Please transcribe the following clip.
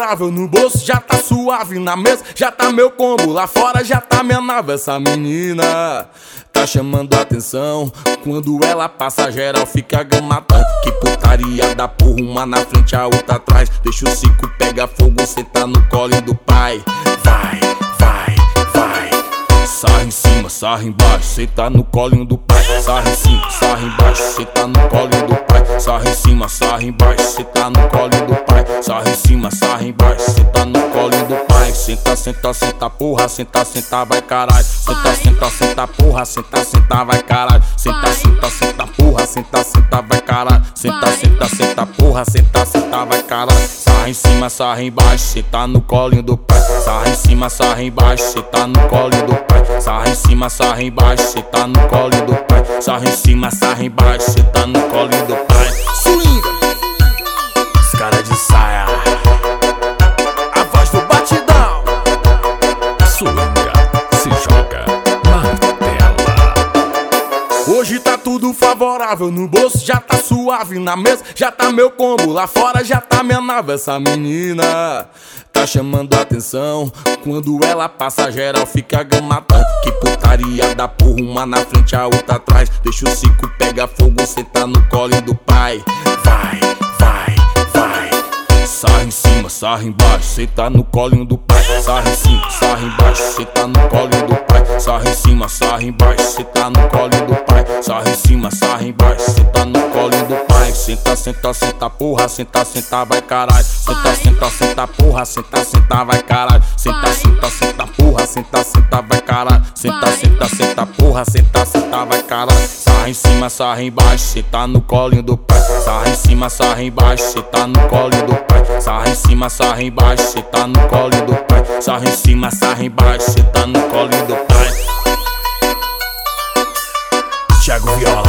favorável no bolso, já tá suave na mesa, já tá meu combo lá fora, já tá minha nave. Essa menina tá chamando a atenção, quando ela passa geral fica gamatão. Que putaria da porra, uma na frente a outra atrás. Deixa o cico pegar fogo, senta no colo do pai. Vai, vai, vai. Sarra em cima, sarra embaixo, senta no colinho do pai. Sarra em cima, sarra embaixo, senta no colinho do pai. Sarra em cima, sarra embaixo, senta no colinho do pai. Sarra em cima, sarra embaixo, senta no colinho do pai. Senta, senta, senta, porra, senta, senta, vai caralho. Senta, senta, senta, porra, senta, senta, vai caralho. Senta, senta, senta, porra, senta, senta, vai caralho. Senta, senta, senta, porra, senta, senta, vai caralho. Sarra em cima, sarra embaixo, senta no colinho do pai. Sarra em cima, sarra embaixo, senta no colinho do pai. Sarra em cima, sarra embaixo, senta no colinho do pai. Sarra em cima, sarra embaixo, senta no colinho do pai. Swinga, os cara de saia, a voz do batidão. Swinga, se joga na tela. Hoje tá tudo favorável no bolso, já tá suave na mesa, já tá meu combo lá fora, já tá minha nave. Essa menina tá chamando a atenção, quando ela passa geral fica gamatão. Que putaria da porra, uma na frente a outra atrás. Deixa o cico pegar fogo, senta no colo do pai. Vai, vai, vai. Sarra em cima, sarra embaixo, senta no colinho do pai. Sarra em cima, sarra embaixo, senta no colinho do pai. Sarra em cima, sarra embaixo, senta no colinho do pai. Sarra em cima, sarra embaixo, senta no colinho do pai. Senta, senta, senta, porra, senta, senta, vai caralho. Senta, senta, senta, porra, senta, senta, vai caralho. Senta, senta, senta, porra, senta, senta, vai caralho. Senta, senta, senta, porra, senta, senta, vai caralho. Sarra em cima, sarra embaixo, senta no colinho do pai. Sarra em cima, sarra embaixo, senta no colinho do pai. Sarra em cima, sarra embaixo, senta no colinho do pai. Sarra em cima, sarra embaixo, senta no colinho do pai. Thiago Viola.